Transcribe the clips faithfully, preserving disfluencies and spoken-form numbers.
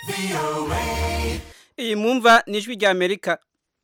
Iyi mwumva ni ijwi rya Amerika.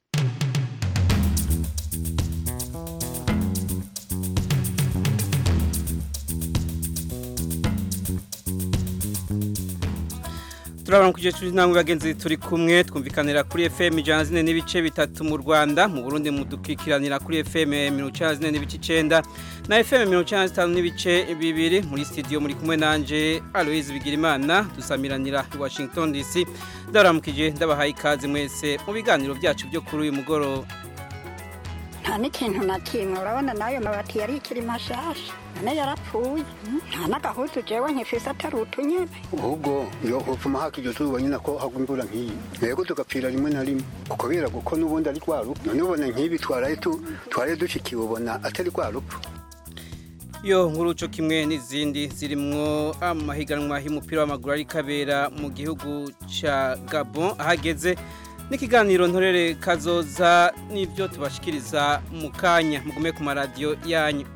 Turabona kuje turi namwe bagenzi turi kumwe twumvikanira kuri F M ijana na zine n'ibice bitatu mu Rwanda, mu Burundi mudukikiranira kuri F M mirongo icyenda na zine n'ibice icenda na F M mirongo icyenda na zitanu n'ibice bibiri. Muri studio muri kumwe nanje Aloise Bigirimana, dusamiranira i Washington D C. Ndaramukije ndabahaye ikaze mwese mu biganiro byacu byo kuri uyu mugoroba. Nta n'ikintu na kimwe urabona nayo mabati yari ikiri mashasha nane yarapfuye nta n'agahutu jewe nkifise atari utunyene ubwo yo upfuma hakije tuba nyina ko hagwa imvura nk'iyi yego tugapfira rimwe na rimwe kuko bera guko nubundi ari kwaru none ubona nk'ibi twaraye tu tware dushikiye ubona atari kwaru. Yo nguruco kimwe n'izindi zirimwo amahiganwa y'umupira w'amaguru ari kabera mu gihugu ca Gabon ahageze n'ikiganiro ntorere kazoza n'ibyo tubashikiriza mu kanya mugume ku maradiyo yanyu.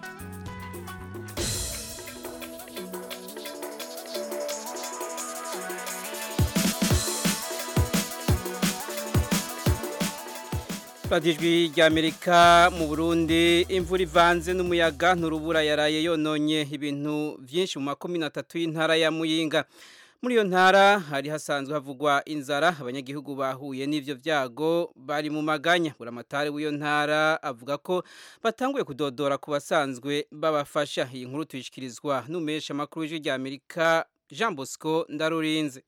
Radijwi rya Amerika mu Burundi imvura ivanze n'umuyaga n'urubura yaraye yononye ibintu byinshi mu makomine atatu y'intara ya Muyinga. Muri iyo ntara hari hasanzwe havugwa inzara, abanyagihugu bahuye n'ivyo vyago bari mu maganya. Buramatari w'iyo ntara avuga ko batanguye kudodora ku basanzwe babafasha. Iyi nkuru tuyishikirizwa n'umesha makuru w'ijwi rya Amerika Jean Bosco Ndarurinze.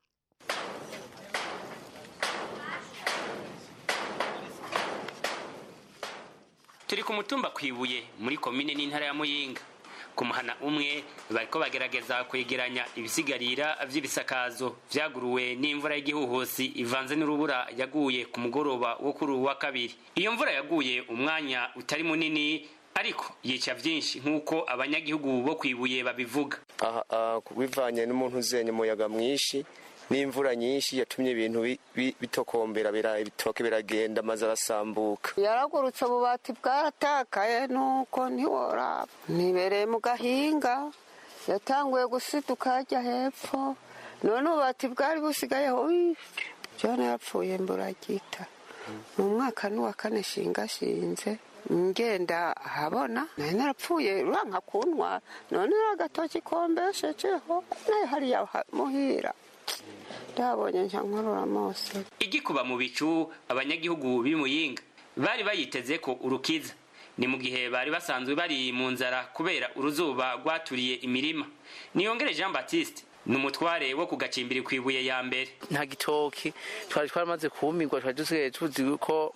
Turi ku mutumba kwibuye muri komine n'intara ya Muyinga. Ku muhana umwe bariko bagerageza kwegeranya ibisigarira vy'ibisakazo vyaguruwe n'imvura y'igihuhusi ivanze n'urubura yaguye ku mugoroba wo kuri wa kabiri. Iyo mvura yaguye umwanya utari munini ariko yica vyinshi nkuko abanyagihugu bo kwibuye babivuga. Aha kubivanye n'umuntu uzenye muyaga mwinshi n'imvura nyinshi yatumye ibintu bitokombera bira bitoke biragenda maze arasambuka. Yaragurutse ububati bwaratakaye nuko ntiworaba nibereye mu gahinga yatanguye gusiduka ajya hepfo none ububati bwari busigayeho byone yapfuye mburagita mu mwaka n'uwa kane shingashinze ngenda habona nari narapfuye uranka kunwa none agatoki kombeshejeho nayo hari ya muhira ndabonye nkankorora mose. Igikuba mu bicu abanyagihugu b'Imuyinga bari bayiteze ko urukiza ni mu gihe bari basanzwe bari mu nzara kubera uruzuba rwaturiye imirima. Niyongere Jean Baptiste numutware wo kugacimbiri kwibuye ya mbere. Nta gitoki twari twaramaze kumirwa twari dusigaye tuzi ko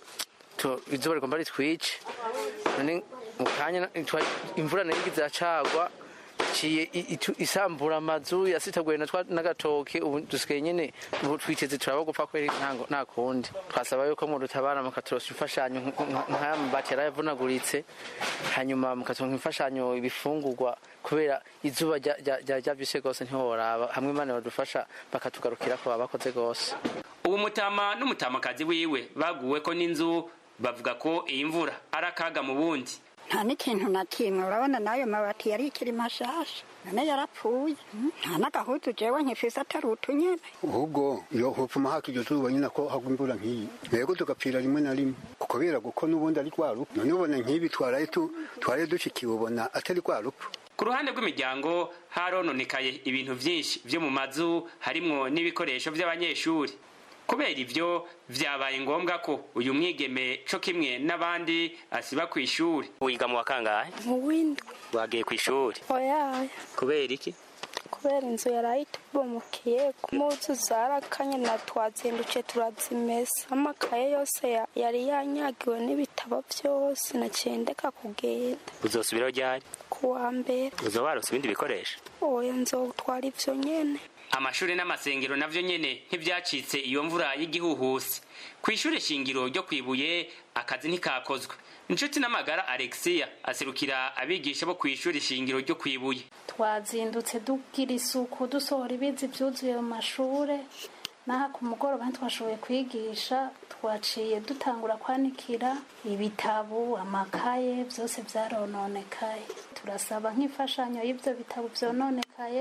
izuba rigomba ritwice none mukanya imvura nayigize acagwa ciye isambura amazu yasitaguye n'agatoke ubu dusigaye nyene twiteze turabagupfa kweri ntango nta kundi twasaba yuko mu rutabara mukaturosa imfashanyo nk'amabati yaravunaguritse hanyuma mukatonka imfashanyo ibifungurwa kubera izuba ryavyise gose ntiworaba hamwe Imana badufasha bakatugarukira ko babakoze gose. Ubu mutama n'umutamakazi wiwe baguwe ko n'inzu bavuga ko iyi mvura arakaga mu bundi. Nta n'ikintu na kimwe urabona nayo mabati yari ikiri mashasha nane yarapfuye nta n'agahutu jewe nkifise atari utunyene ubwo yo upfuma hakije tuba nyina ko hagwa imvura nk'iyi yego tugapfira rimwe na rimwe kuko bera guko nubundi ari kwaru none ubona nk'ibi twaraye tu tware dushikiye ubona atari kwaru. Ku ruhande rw'imiryango harononekaye ibintu vyinshi vyo mu mazu harimwo n'ibikoresho vy'abanyeshuri. Kubera ivyo vyabaye ngombwa ko uyu mwigeme co kimwe n'abandi asiba ku ishuri. Wiga mu wakangahe? Mu windwi. Wagiye ku ishuri? Oya. Kubera iki? Kubera inzu yarayitubomokiye kumuzu zarakanye na twazinduce turazimesa amakaye yose yari yanyagiwe n'ibitabo byose nacendeka kugenda. Uzosubiraho ryari? Kuwa mbere. Uzobarose ibindi bikoresho? Oya nzotwara ivyo nyene. Amashuri n'amasengero navyo nyene ntivyacitse iyo mvura y'igihuhusi. Kw'ishure shingiro ryo kwibuye akazi ntikakozwe. Inshuti n'amagara Alexia aserukira abigisha bo kw'ishure shingiro ryo kwibuye. Twazindutse dugira isuku dusohora ibizi vyuzuye mu mashure naha ku mugoroba ntitwashoboye kwigisha twaciye dutangura kwanikira ibitabo amakaye byose vyarononekaye. Turasaba nk'imfashanyo y'ivyo bitabo vyononekaye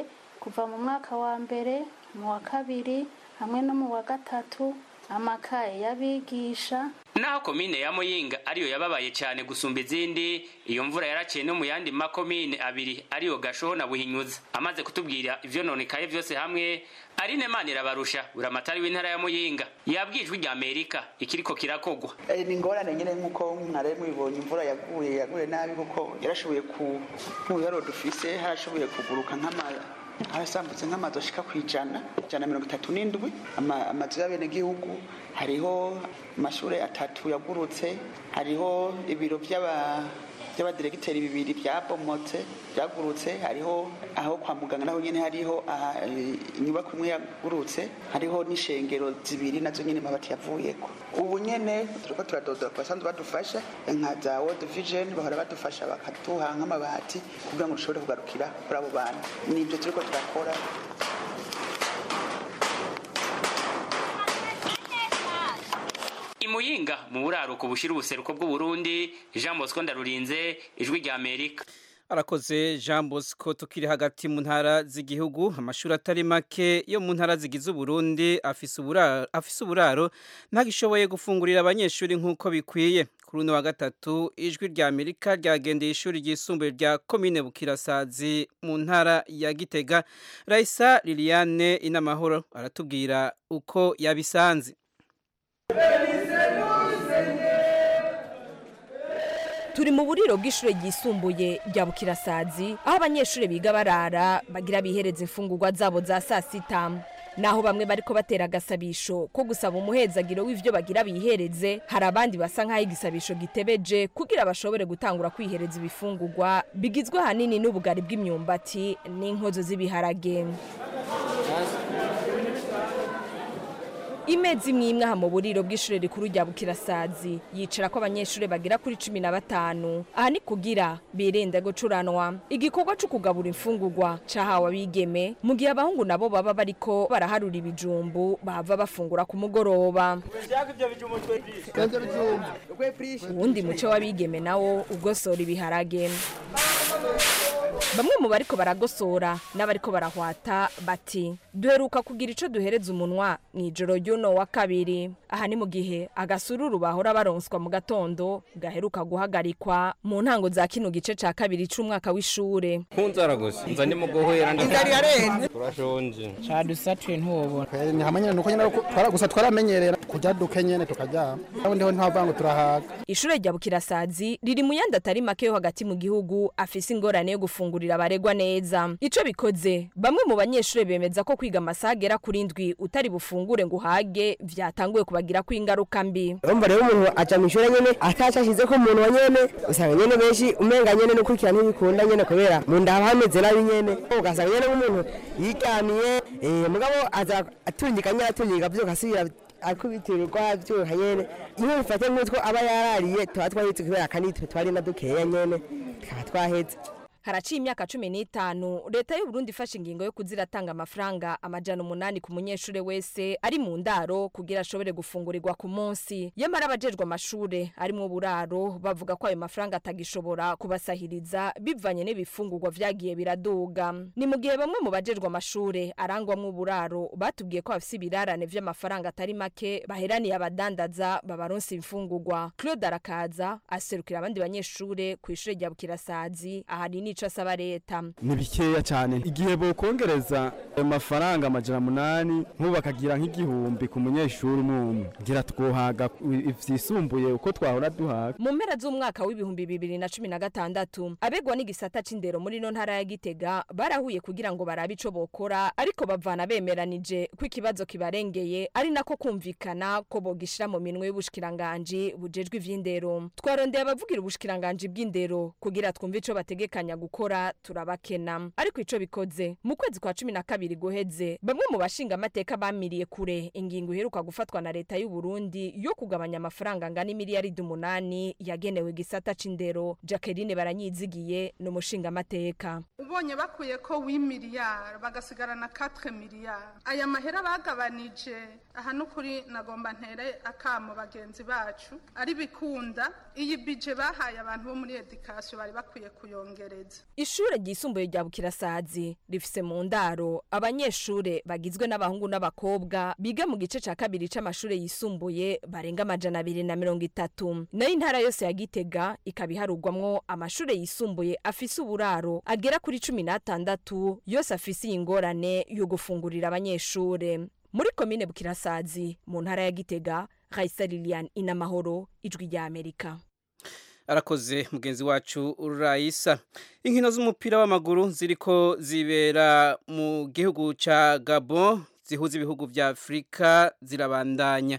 kuva mu mwaka wa mbere mu wa kabiri hamwe no mu wa gatatu amakaye y'abigisha. Naho komine ya Muyinga ariyo yababaye cyane gusumba izindi, iyo mvura yaraciye no mu yandi makomine abiri ariyo Gashoho na Buhinyuza. Amaze kutubwira ivyo nonekaye vyose hamwe, Aline Manirabarusha uramatari w'intara ya Muyinga yabwijwe rya Amerika ikiriko kirakogwa. E, ni ngorane nyene nkuko mware mwibonye imvura yaguye yaguye nabi kuko yarashoboye ku nk'uyaro dufise harashoboye kuguruka nk'ama harasambutse nk'amazu ashika kwijana ijana mirongo itatu n'indwi amazu y'abene gihugu. Hariho amashure atatu yagurutse, hariho ibiro by'aba by'abadiregiteri bibiri byabomotse byagurutse, hariho aho kwa muganga naho nyene hariho inyubako imwe yagurutse, hariho n'ishengero zibiri nazo nyene mabati yavuyeko. Ubu nyene turiko turadoda basanzwe badufasha nka za World Vision bahora badufasha bakaduha nk'amabati kugira ngo dushobore kugarukira kuri abo bantu. Nibyo turiko turakora. Muyinga mu buraruko bushira ubuseruko bw'u Burundi, Jean Bosco Ndarurinze, ijwi rya Amerika. Arakoze Jean Bosco. Tukiri hagati mu ntara z'igihugu, amashuri atari make yo mu ntara zigize Burundi afise uburaro afise uburaro ntagishoboye gufungurira abanyeshuri nkuko bikwiye. Kuri uno wa gatatu ijwi rya Amerika ryagendeye ishuri ryisumbuye rya komine Bukirasazi mu ntara ya Gitega. Raisa Liliane Inamahoro aratubwira uko yabisanze. Turi mu buriro bw'ishure ryisumbuye rya Bukirasazi aho abanyeshure biga barara bagira bihereza imfungurwa zabo za sasita. Naho bamwe bariko batera agasabisho ko gusaba umuhezagiro w'ivyo bagira bihereze, hari abandi basa nk'aho igisabisho gitebeje kugira bashobore gutangura kwihereza ibifungurwa bigizwe hanini n'ubugari bw'imyumbati n'inkozo z'ibiharage. Imezi mwimwe ha mu buriro bw'ishure rikuru rya Bukirasazi yicara ko abanyeshure bagira kuri cumi na batanu. Aha ni kugira birinde gucuranwa. Igikorwa cyo kugabura imfungurwa cahawe abigeme mu gihe abahungu nabo baba bariko baraharura ibijumbu bava bafungura ku mugoroba. Uwundi muco w'abigeme nawo ugosora ibiharage. Bamwe mu bariko baragosora n'abariko barahwata bati duheruka kugira ico duhereza umunwa mwijoro ry'uno wa kabiri. Aha ni mu gihe agasururu bahora baronswa mu gatondo gaheruka guhagarikwa mu ntango za kino gice ca kabiri c'umwaka w'ishure. Kunzara gusa nza ndi mu guhera ndari yarenze turashonje cadusatwe ntubo ni hamanyene nuko nyene twaragusa twaramenyerera kujya dukenyene tukajya aho ndiho ntavango turahaga. Ishure rya Bukirasazi riri mu yandi atari make yo hagati mu gihugu afise ingorane yo gufungurira abaregwa neza. Ico bikoze bamwe mu banyeshure bemeza ko kwiga amasagera kuri ndwi utari bufungure ngo uhage vyatanguye kubagira ko ingaruka mbi. Urumva rero umuntu aca mu ishure nyene atacashize ko umuntu wanyene usanga nyene benshi umenga nyene no kurikirana ibikunda nyene kubera mu ndaba hameze nabi nyene ugasanga nyene umuntu yigamiye eh mugabo aza atungikanya atungika byo kasubira akubitirwa byo hanyene iyo bifate nk'utwo aba yarariye twa twahitse kubera kanitwe twari na dukeya nyene tukaba twaheze. Haraciye imyaka cumi n'itanu leta y'u Burundi ifashe ingingo yo kuziratanga amafaranga amajana umunani ku munyeshure wese ari mu ndaro kugira ashobore gufungurirwa ku munsi. Yamara abajejwe amashure ari mu buraro bavuga ko ayo mafaranga atagishobora kubasahiriza bivanye n'ibifungurwa vyagiye biraduga. Ni mu gihe bamwe mu bajejwe amashure arangwa mu buraro batubwiye ko bafise ibirarane vy'amafaranga atari make baheraniye abadandaza babaronsa imfungurwa. Claude Arakaza aserukira abandi banyeshure ku ishure rya Bukirasazi ahari ni ico asaba leta. Ni bikeya cyane igihe bo kongereza amafaranga amajana munani nkuba bakagira nk'igihumbi ku munyeshuri umwe ngira twohaga ivyisumbuye uko twahora duhaga. Mu mpera z'umwaka w'ibihumbi bibiri na cumi na gatandatu abegwa n'igisata c'indero muri no ntara ya Gitega barahuye kugira ngo barabe ico bokora ariko bavana bemeranije ko ikibazo kibarengeye ari nako kumvikana ko bogishira mu minwe y'ubushikiranganje bujejwe ivy'indero. Twarondeye abavugira ubushikiranganje bw'indero kugira twumve ico bategekanya gukora turabakena ariko ico bikoze mu kwezi kwa cumi na kabiri guheze bamwe mu bashinga amateka bamiriye kure ingingo iheruka gufatwa na leta y'u Burundi yo kugabanya amafaranga ngana miliyaridi umunani yagenewe gisata c'indero. Jacqueline Baranyizigiye no mushinga amateka. Ubonye bakuye ko wi miliyari bagasigarana quatre miliyari aya mahera bagabanije aha n'ukuri nagomba ntere akamo bagenzi bacu ari bikunda iyi budget bahaye abantu bo muri education bari bakwiye kuyongereza murakoze. Ishure ryisumbuye rya Bukirasazi rifise mu ndaro abanyeshure bagizwe n'abahungu n'abakobwa biga mu gice ca kabiri c'amashure yisumbuye barenga amajana abiri na mirongo itatu. Nayo intara yose ya Gitega ikabiharugwamwo amashure yisumbuye afise uburaro agera kuri cumi n'atandatu yose afise ingorane yo gufungurira abanyeshure. Muri komine Bukirasazi mu ntara ya Gitega, Raisa Lilian Inamahoro, Ijwi rya Amerika. Arakoze mugenzi wacu Raisa. Inkino z'umupira w'amaguru ziriko zibera mu gihugu ca Gabon zihuza ibihugu vya Afrika zirabandanya.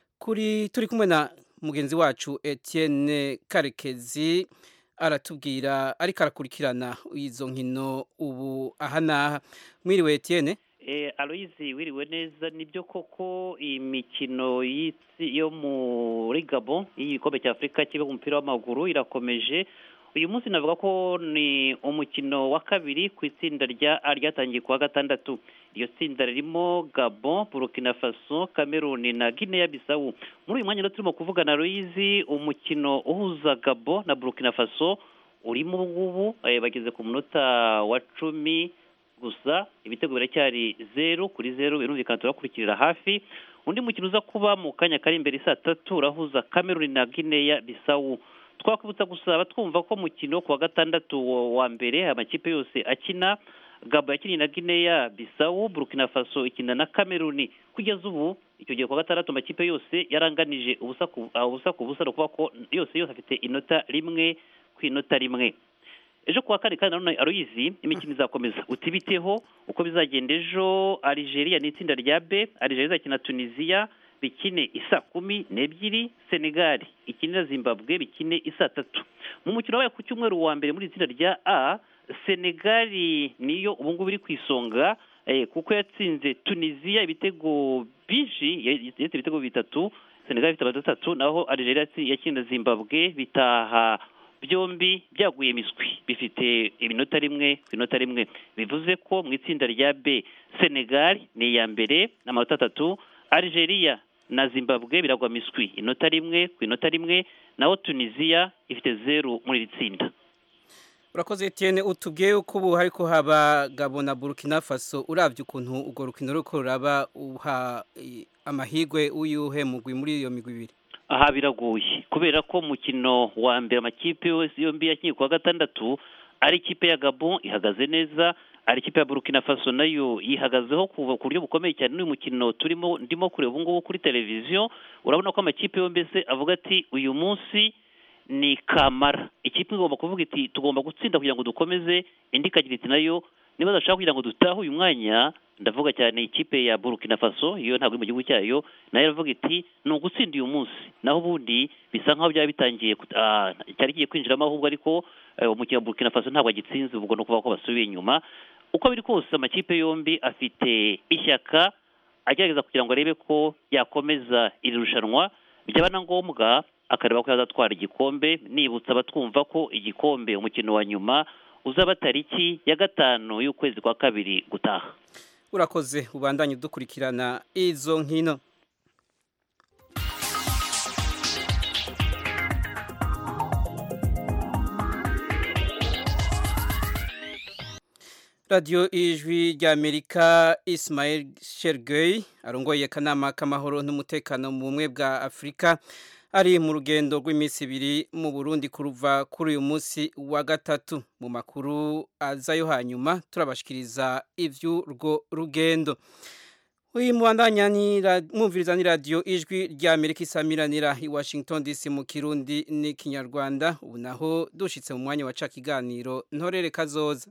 Kuri turi kumwe na mugenzi wacu Etienne Karekezi aratubwira ariko arakurikirana izo nkino ubu ahanaha. Mwiriwe Etienne? Eh, Aloyizi wiriwe neza nibyo koko imikino y'isi yo muri Gabon y'igikombe cya Afrika kibe umupira w'amaguru irakomeje. Uyu munsi navuga ko ni umukino wa kabiri ku itsinda rya ryatangiye kuwa gatandatu. Iyo tsinda ririmo Gabon, Burkina Faso, Cameroon na Guinea Bissau. Muri uyu mwanya rero turimo kuvugana Aloyizi umukino uhuza Gabon na Burkina Faso urimo ubu eh, bageze ku munota wa cumi gusa ibitego biracyari zero kuri zero birumvikana turakurikirira hafi. Undi mukino uza kuba mu kanya kari imbere saa tatu urahuza Cameroon na Guinea Bissau. Twakubutsa gusaba twumva ko mukino kuwa gatandatu wa mbere amakipe yose akina Gabon yakiniye na Guinea Bissau, Burkina Faso ikina na Cameroon. Kugeza ubu icyo gihe kuwa gatandatu amakipe yose yaranganije ubusa ku ubusa ku busa kuba ko yose yose afite inota rimwe ku inota rimwe. Ejo kuwa kane kandi none Aloyizi imikino izakomeza utibiteho uko bizagenda. Ejo Algeria ni itsinda rya B, Algeria izakina Tunisia bikine isa kumi n'ebyiri, Senegal ikinira Zimbabwe bikine isa tatu. Mu mukino wabaye ku cyumweru wa mbere muri itsinda rya A, Senegal niyo ubu ngubu iri kwisonga eh, kuko yatsinze Tunisia ibitego byinshi yetse ibitego bitatu, Senegal ifite batatu, naho Algeria yakina Zimbabwe bitaha byombi byaguye miswi bifite iminota rimwe ku inota rimwe. Bivuze ko mu itsinda rya B Senegal ni ya mbere n'amanota atatu, Algeria na Zimbabwe biragwa miswi inota rimwe ku inota rimwe, naho Tunisia ifite zero muri iri tsinda. Urakoze Etienne, utubwiye uko ubu hariko haba Gabon na Burkina Faso, uravye ukuntu ugo rukino ruko ruraba uha amahigwe uyuhe mugwi muri iyo migwi ibiri? Aha biragoye kubera ko mukino wa mbere amakipe yose yombi yakinye kuwa gatandatu ari ikipe ya Gabon ihagaze neza, ari ikipe ya Burkina Faso nayo yihagazeho ku buryo bukomeye cyane. N'uyu mukino turimo ndimo kureba ubu ngubu kuri televiziyo urabona ko amakipe yombi se avuga ati uyu munsi ni kamara. Ikipe igomba kuvuga iti tugomba gutsinda kugira ngo dukomeze, indi kagira iti nayo niba dashaka kugira ngo dutahe uyu mwanya, ndavuga cyane ikipe ya Burkina Faso iyo ntabwo mu gihugu cyayo nayo iravuga iti ni ugutsinda uyu munsi, naho ubundi bisa nkaho byaba bitangiye cyari kigiye kwinjiramo ahubwo ariko umukino wa Burkina Faso ntabwo agitsinze, ubwo no kuvuga ko basubiye inyuma. Uko biri kose amakipe yombi afite ishyaka agerageza kugira ngo arebe ko yakomeza iri rushanwa, byaba na ngombwa akareba ko yazatwara igikombe. Nibutsa abatwumva ko igikombe umukino wa nyuma uzaba tariki ya gatanu y'ukwezi kwa kabiri gutaha. Urakoze, ubandanye dukurikirana izo nkino. Radio Ijwi rya Amerika, Ismail Shergey arongoye akanama k'amahoro n'umutekano mu bumwe bwa Afrika ari mu rugendo rw'iminsi ibiri mu Burundi kuruva kuri uyu munsi wa gatatu. Mu makuru azayo hanyuma turabashikiriza ivy'urwo rugendo. Uyu mwandanya ni mwumviriza ni Radio Ijwi rya Amerika isamiranira i Washington D C mu Kirundi ni Kinyarwanda. Ubu naho dushitse mu mwanya wa ca kiganiro ntorere kazoza.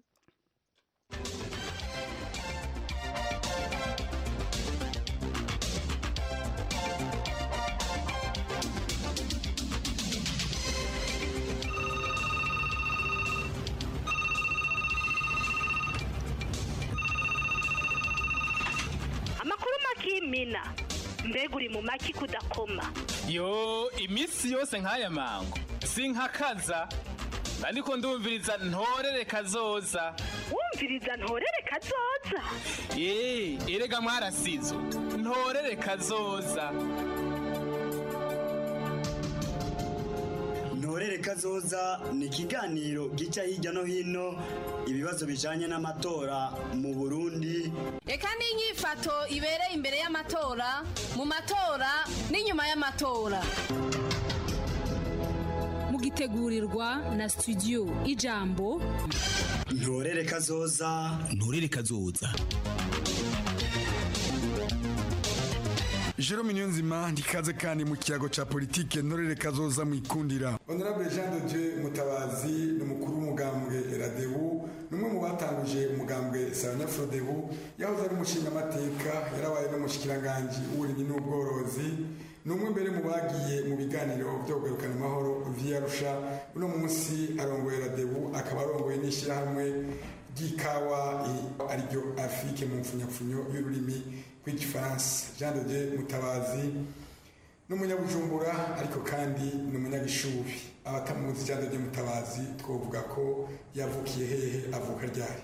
Mina mbega uri mu maki kudakoma. Yo imisi yose nk'aya mango sinkakaza ariko ndumviriza ntorere kazoza. Wumviriza ntorere kazoza? Eh, erega mwarasizo ntorere kazoza. Ntorere kazoza ni ikiganiro gica hirya no hino ibibazo bijanye n'amatora mu Burundi. Eka n'inyifato ibereye imbere y'amatora, mu matora n'inyuma y'amatora. Mugitegurirwa na studio Ijambo. Ntorere kazoza, ntorere kazoza. Jerome Niyonzima ndikaze kandi mu kiyago ca politike ntorere kazoza mu ikundira. Honorable Jean de Dieu Mutabazi n'umukuru w'umugambwe Radebu numwe mu batanguje umugambwe Sanya Frodebu yahoze ari umushinga amateka yarabaye no mushikiranganje uburimyi n'ubworozi numwe mbere mu bagiye mu biganiro byo kwerekana amahoro via Arusha uno munsi arongoye Radebu akaba arongoye n'ishirahamwe ry'ikawa ariryo Afrique mu mfunyapfunyo y'ururimi rw'igifaransa. Jean de Dieu Mutabazi n'umunyabujumbura ariko kandi n'umunyagishubi. Abatamuzi Jean de Dieu Mutabazi twovuga ko yavukiye hehe, avuka ryari?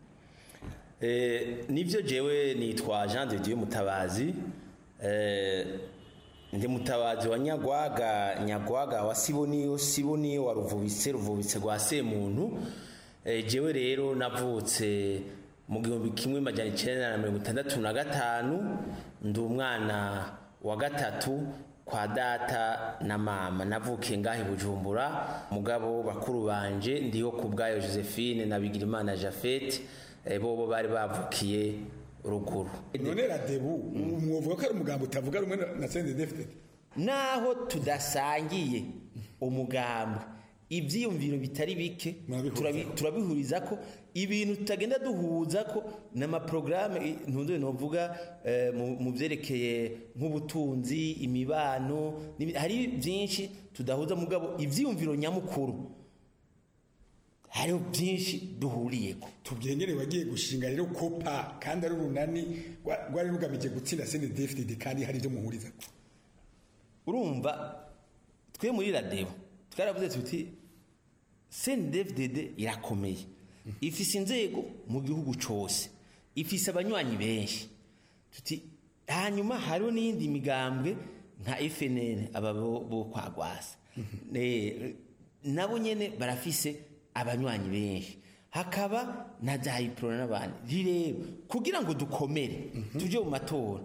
Eh, nivyo jewe nitwa Jean de Dieu Mutabazi. Eh, ndi Mutabazi wa Nyagwaga, Nyagwaga wa Siboniyo, Siboniyo wa Ruvubitse, Ruvubitse rwa Semuntu. Eh, jewe rero navutse mu gihumbi kimwe majana icenda na mirongo itandatu na gatanu, ndi umwana wa gatatu kwa data na mama. Navukiye ngahe Bujumbura, mugabo bakuru banje ndiho kubwayo Josephine na Bigirimana Jafet, e, bobo bari bavukiye ruguru. None Radebu umwovuga ko ari umugambo utavuga rumwe na C N D D F D D? Naho tudasangiye umugambo, ivyiyumviro bitari bike turabihuriza ko ibintu tutagenda duhuza ko nama programme ntunze novuga mu vyerekeye nk'ubutunzi, imibano, hari byinshi tudahuza, mugabo ivyiyumviro nyamukuru hari byinshi duhuriyeko. Tubyengere wagiye gushinga rero kopa kandi ari urunani rwari rugamije gutsinda C N D D F D D kandi hari byo muhuriza ko. Urumva twe muri Radebu twaravuze tuti C N D D F D D irakomeye, ifise inzego mu gihugu cyose, ifise abanywanyi benshi, tuti hanyuma hariho n'indi migambwe nka F N L aba bo kwagwasa nabo nyene barafise abanywanyi benshi, hakaba na Jayipro n'abandi. Rero kugira ngo dukomere tuje mu matora,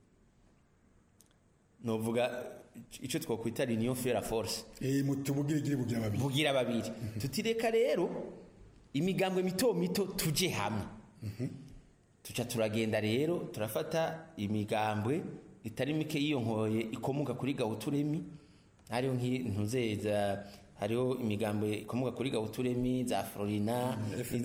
novuga ico twokwita l'union fait la force. Eh mutubugira giri bugira babiri. Bugira babiri. Tutireka rero imigambwe mito mito tuje hamwe. Mhm. Tuca turagenda rero turafata imigambwe itari mike iyo nkoye ikomuka kuri Gahuturemi. Hariho nk'intuzeza, hariho imigambwe ikomuka kuri Gahuturemi za Florina,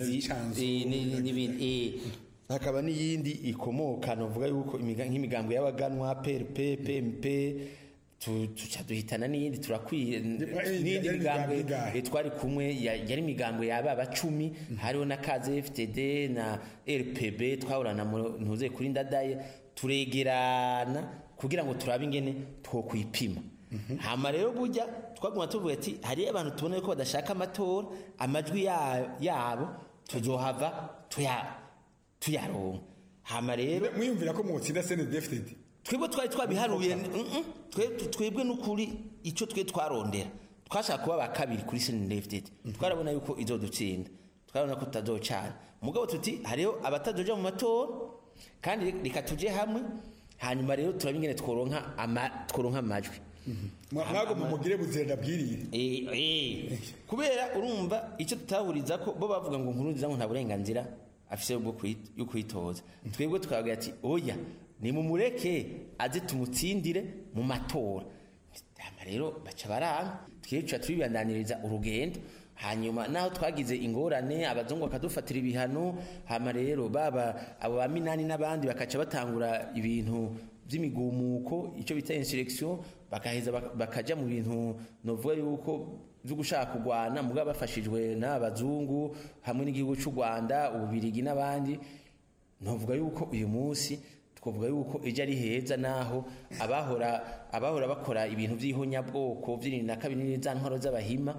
n'ibindi. Hakaba n'iyindi ikomoka novuga yuko nk'imigambwe y'abaganwa P R P, P M P, tuca duhitana n'iyindi turakwiye n'iyindi migambwe twari kumwe yari imigambwe yaba bacumi. Hariho na K Z F T D na R P B twahorana ntuze kuri Ndadaye, turegerana kugira ngo turabe ingene twokwipima. Hama rero burya twaguma tuvuga ati hari abantu tubona ko badashaka amatora, amajwi yabo tuzohava tuya tuyaronka. Hama rero mwiyumvira ko mutsinda C N D D F D D? Twebwe twari twabiharuye, twebwe n'ukuri icyo twe twarondera twashaka kuba bakabiri kuri C N D D F D D. Twarabona yuko izodutsinda, twarabona ko tutazocana, mugabo tuti hariho abatazoja mu matora kandi reka tuje hamwe, hanyuma rero turabingene tworonka ama tworonka amajwi. Mwago mumugire buzenda bwirire. Eh eh kubera urumva icyo tutahuriza ko bo bavuga ngo Nkurunziza ngo nta burenganzira afise bwo kwitoza. Twebwe twavuga ati oya ni mumureke aze tumutsindire mu matora. Hama rero baca baranga twica tubibandaniriza urugendo, hanyuma naho twagize ingorane abazungu bakadufatira ibihano. Hama rero baba abo ba Minani n'abandi bakaca batangura ibintu by'imigumuko, icyo bita insurrection, bakaheza bakaja mu bintu novuga yuko byo gushaka kugwana, mugabo bafashijwe n'abazungu hamwe n'igihugu cy'u Rwanda, Ububirigi n'abandi. Novuga yuko uyu munsi twovuga yuko ejo ari heza, naho abahora abahora bakora ibintu by'ihonyabwoko by'irindwi na kabiri n'izan ntwaro z'abahima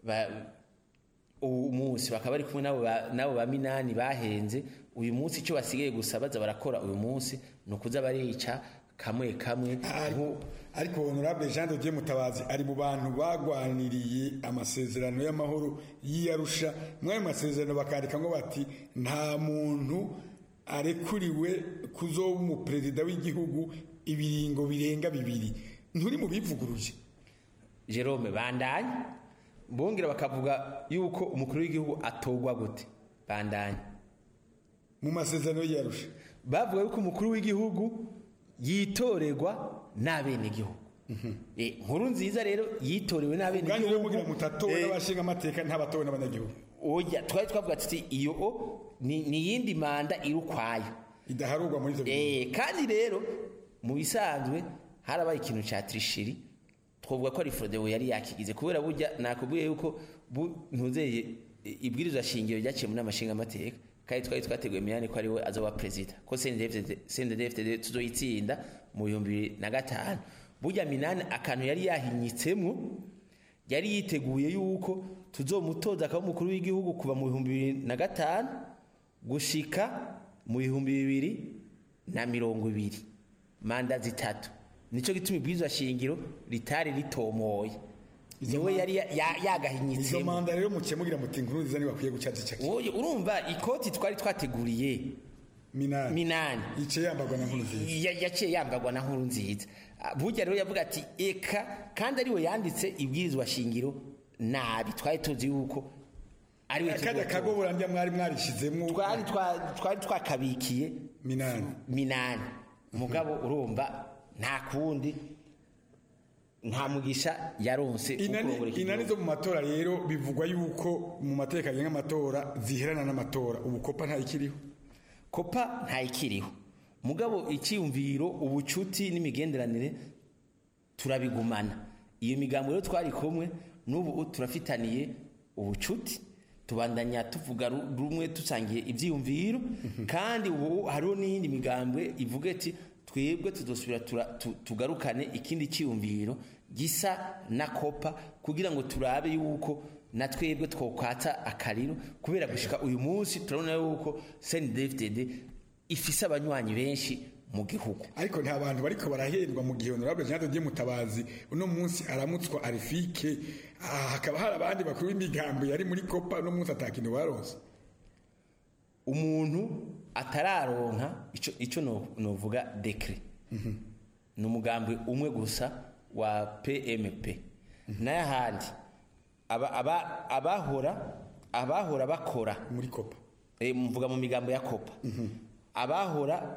uyu munsi bakaba bari kumwe nabo nabo ba Minani bahenze. Uyu munsi icyo basigaye gusa baza barakora uyu munsi no kuza barica kamwe kamwe ariko honorable Jean de Dieu Mutabazi ari mu bantu bagwaniriye amasezerano y'amahoro y'Arusha mwayo masezerano bakandika ngo bati nta muntu arekuriwe kuzoba umuperezida w'igihugu ibiringo birenga bibiri nturi mu bivuguruje Jerome bandanye bongera bakavuga yuko umukuru w'igihugu atogwa gute bandanye mu masezerano y'Arusha bavuga yuko umukuru w'igihugu yitorerwa n'abene gihugu eh nkuru nziza rero yitorewe n'abene gihugu kandi mugira mutatowe n'abashinga amateka ntabatowe n'abanyagihugu oya twari twavuga ati iyo ni ni yindi manda irukwayo idaharurwa muri zo eh kandi rero mu bisanzwe harabaye ikintu ca trishiri twovuga ko ari Frodewo yari yakigize kubera burya nakubwiye yuko ntuzeye ibwirizwa shingiro ryaciye muri amashinga amateka kandi twari twateguye miyane ko ari we azoba president ko C N D F T D tuzoyitsinda mu bihumbi bibiri na gatanu burya minane akantu yari yahinyitsemwo yari yiteguye yuko tuzomutoza akaba umukuru w'igihugu kuva mu bihumbi bibiri na gatanu gushika mu bihumbi bibiri na mirongo ibiri manda zitatu nico gituma ibwirizwa shingiro ritari ritomoye niwe yari yagahinyitse izo manda rero mukemugira muti inkuru nziza niba kwiye gucaza caki oye urumva ikoti twari twateguriye minani minani ice yambagwa na nkuru nziza yaciye yambagwa na nkuru nziza burya rero yavuga ati eka kandi ariwe yanditse ibwirizwa shingiro nabi twari tuzi yuko ari we kada kagobora ndi mwari mwarishizemwo twari twari twakabikiye minani minani mugabo urumva nta kundi nta mugisha yaronse inani zo mu matora rero bivugwa yuko mu mateka y'inka amatora ziherana n'amatora ubu kopa nta ikiriho kopa nta ikiriho mugabo icyumviro ubucuti n'imigenderanire turabigumana iyo migambo rero twari kumwe n'ubu turafitaniye ubucuti tubandanya tuvuga rumwe tusangiye ibyiyumviro kandi ubu hariho n'iyindi migambwe ivuga ati twebwe tudosubira tugarukane ikindi cyiyumviro gisa na kopa kugira ngo turabe yuko na twebwe twokwata akariro kubera gushika uyu munsi turabona yuko C N D F T D ifise abanywanyi benshi mu gihugu ariko nta bantu bariko barahendwa mu gihe honorable Jean de Dieu Mutabazi uno munsi aramutswa arifike hakaba hari abandi bakuru b'imigambo yari muri kopa uno munsi atakintu baronse umuntu atararonka ico ico no novuga decret mhm no mugambi umwe gusa wa P M P naye handi aba aba abahora abahora bakora muri kopa eh mvuga mu migambo ya kopa mhm abahora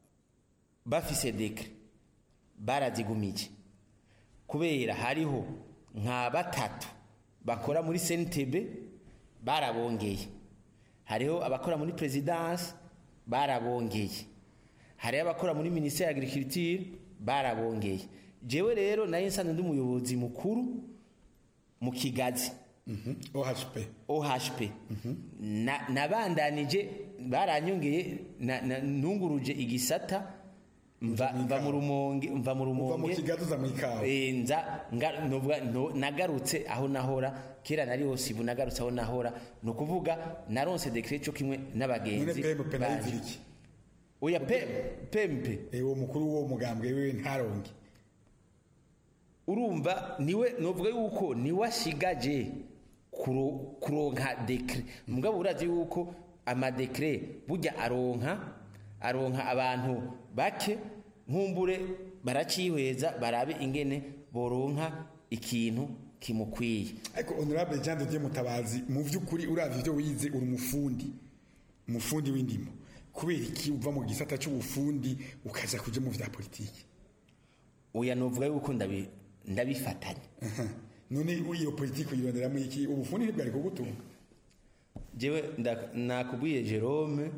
bafise decret barazigumije kubera hariho nka batatu bakora muri C N T B barabongeye hariho abakora muri presidence barabongeye hariho abakora muri ministère ya agriculture barabongeye jewe rero naye nsanzwe ndi umuyobozi mukuru mu Kigazi mhm O H P O H P na nabandanije baranyongeye nunguruje igisata mva mva mu rumonge mva mu rumonge mu Kigazi za mwikawa eh nza novuga nagarutse aho nahora kera nari hose ibu nagarutse aho nahora no kuvuga naronse decret cyo kimwe n'abagenzi oya pe pempe eh wo mukuru wo mugambwe wewe ntaronge urumva niwe novuga yuko niwashigaje kuronka decret mugabo urazi yuko ama decret burya aronka aronka abantu bake nkumbure baracihweza barabe ingene boronka ikintu kimukwiye ariko honorable Jean de Dieu Mutabazi mu vyukuri uravye byo wize uri umufundi umufundi w'indimo kubera iki uva mu gisata cy'ubufundi ukaza kuja mu vya politiki oya novuga yuko ndabi ndabifatanya none iyo politiki uyirondera mu iki ubufundi ntibwari kugutunga jewe nakubwiye Jerome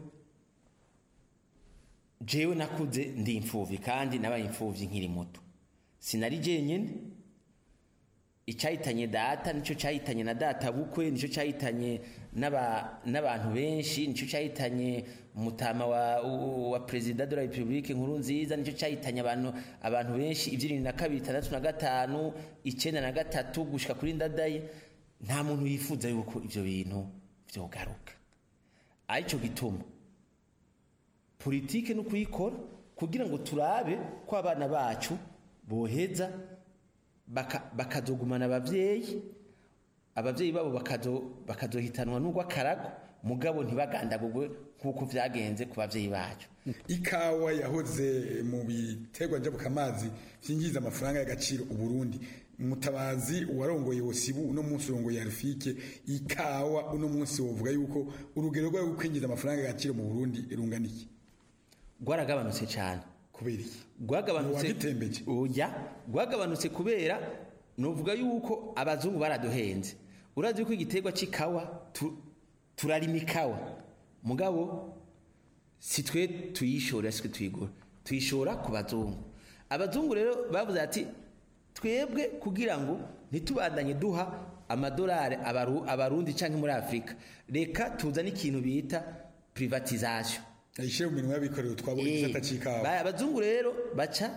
jewe nakuze ndi imfuvyi kandi nabaye imfuvyi nkiri muto sinari jenyene icyahitanye data nico cyahitanye na data bukwe nico cyahitanye n'aba n'abantu benshi nico cyahitanye mutama wa wa president de la Republique nkuru nziza nico cyahitanye abantu abantu benshi ivyirindwi na kabiri tandatu na gatanu icenda na gatatu gushika kuri ndadaye nta muntu yifuza yuko ivyo bintu vyogaruka aico gituma politike no kuyikora kugira ngo turabe ko abana bacu boheza bakazogumana abavyeyi abavyeyi babo bakazohitanwa n'ugwa karago mugabo ntibagandagurwe nk'uko vyagenze ku bavyeyi bacu. Ikawa yahoze mu biterwa njabukamazi vyinjiza amafaranga y'agaciro uburundi. Mutabazi warongoye Wosibu uno munsi urongoye Arufike, ikawa uno munsi wovuga yuko urugero rwo kwinjiza amafaranga y'agaciro mu Burundi runganiki? Gwaragabanutse cyane. Kubera iki? Gwagabanutse oya gwagabanutse kubera novuga yuko abazungu baraduhenze. Urazi ko igiterwa c'ikawa tu, turarimikawa mugabo sitwe tuyishora sitwe tuyigura tuyishora ku bazungu. Abazungu rero bavuze ati twebwe kugira ngo ntitubandanye duha amadolari abaru, abarundi canke muri Afrika reka tuzana ikintu bita privatisation ayishe mu minwe y'abikorera twabonye gisata c'ikawa. Ba abazungu rero baca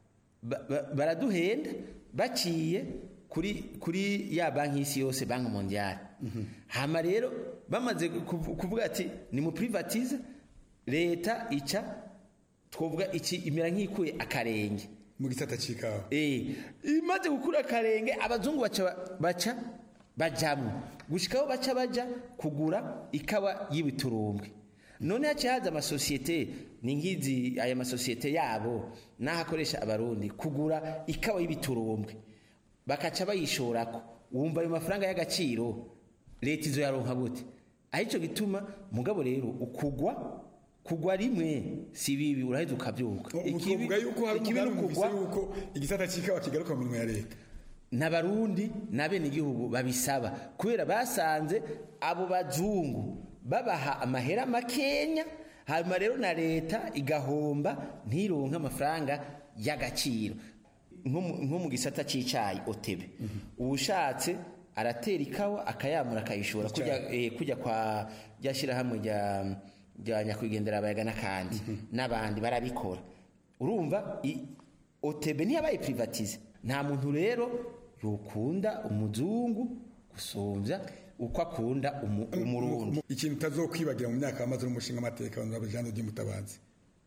baraduhenda baciye kuri kuri ya banki y'isi yose banki mondiale. Mm -hmm. Hama rero bamaze kuvuga ati ni mu privatize leta ica twovuga iki imira nkikuye akarenge mu gisata c'ikawa. Eh imaze gukura akarenge abazungu baca baca bajamwe gushikaho baca baja kugura ikawa y'ibiturumbwe. None hace haza amasosiyete ni nkizi aya masosiyete yabo nahakoresha abarundi kugura ikawa y'ibiturumbwe bakaca bayishorako wumva ayo mafaranga y'agaciro leta izo yaronka gute? Ahico gituma mugabo rero ukugwa kugwa rimwe si bibi uraheze ukavyuka. Ikivuga yuko hari umugambi mufise yuko igisata c'ikawa kigaruka mu minwe ya leta n'abarundi n'abene igihugu babisaba kubera basanze abo bazungu babaha amahera makenya hanyuma rero na leta igahomba ntironka amafaranga y'agaciro nko mu gisata c'icayi Otebe. Mm -hmm. Ubushatse aratera ikawa akayamura akayishora kujya eh, kujya kwa ryashira hamwe rya rya nyakwigendera abayaga nakandi. Mm -hmm. Nabandi barabikora urumva Otebe ntiyabaye privatize. Nta muntu rero yokunda umuzungu gusomvya uko akunda umurundi. Ikintu tazokwibagira mu myaka amaze n'umushinga amateka wa Jean de Mutabazi,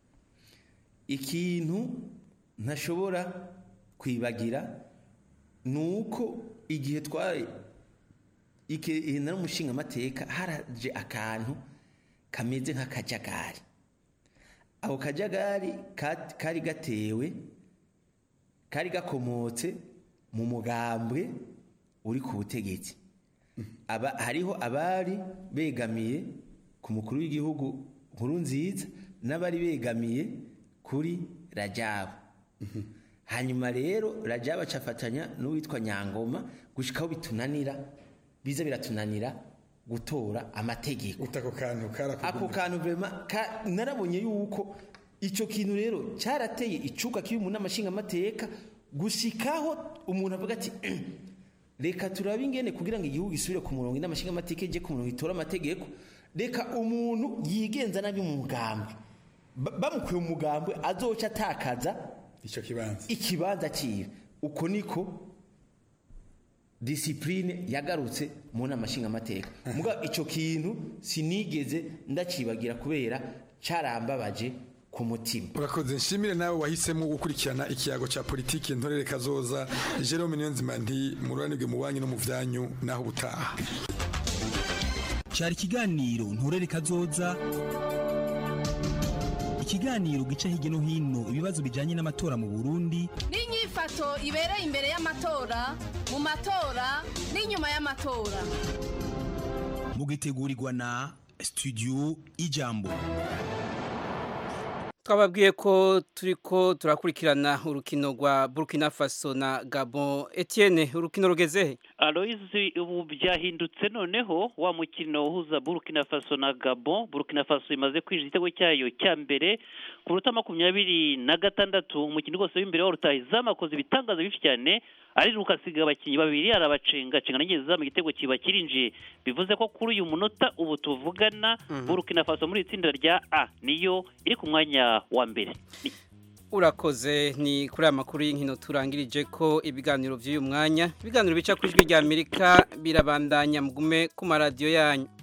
ikintu ntashobora kwibagira nuko igihe twari iki na umushinga amateka haraje akantu kameze nk'akajagari. Aho kajagari kari gatewe kari gakomotse mu mugambwe uri ku butegetsi. Aba hariho abari begamiye ku mukuru w'igihugu Nkurunziza n'abari begamiye kuri Rajabu. Mm -hmm. Hanyuma rero Rajabu acafatanya n'uwitwa Nyangoma gushikaho bitunanira biza biratunanira gutora amategeko. Utako kantu karakugume. Ako kantu vraiment ka, narabonye yuko ico kintu rero cyarateye icuka kibi mu namashinga amateka gushikaho umuntu avuga ati reka turabe ingene kugira ngo igihugu gisubire ku murongo n'amashinga amateka je ku murongo itora amategeko reka umuntu yigenza nabi mu mugambwe bamukuye mu mugambwe azoca atakaza ico kibanza ikibanza ciwe. Uko niko discipline yagarutse mu namashinga amateka. Muga ico kintu sinigeze ndacibagira kubera carambabaje ku mutima. Urakoze nshimire nawe wahisemo gukurikirana ikiyago ca politiki ntorere kazoza. Jerome Niyonzima ndi mururanirwe mu banki no mu vyanyu naho butaha. Cari kiganiro ntorere kazoza, ikiganiro gica hirya no hino ibibazo bijanye n'amatora mu Burundi n'inyifato ibereye imbere y'amatora mu matora n'inyuma y'amatora. Mugitegurirwa na Studio Ijambo. Twababwiye ko turiko turakurikirana urukino rwa Burkina Faso na Gabon. Etienne, urukino rugezehe? Aloise, ubu byahindutse noneho wa mukino uhuza Burkina Faso na Gabon. Burkina Faso imaze kwinjiza igitego cyayo cya mbere ku ruta makumyabiri na gatandatu. Umukino rwose w'imbere wa rutahizamu akoze ibitangaza bifi cyane, ari rukasiga abakinyi babiri arabacenga cenga nageze mu gitego kiba kirinjiye. Bivuze ko kuri uyu munota ubu tuvugana mm -hmm. Burkina Faso muri itsinda rya A niyo iri ku mwanya wa mbere. Urakoze, ni kuri amakuru y'inkino turangirije ko ibiganiro by'uyu mwanya. Ibiganiro bica kuri Ijwi rya Amerika birabandanya mugume ku maradiyo yanyu.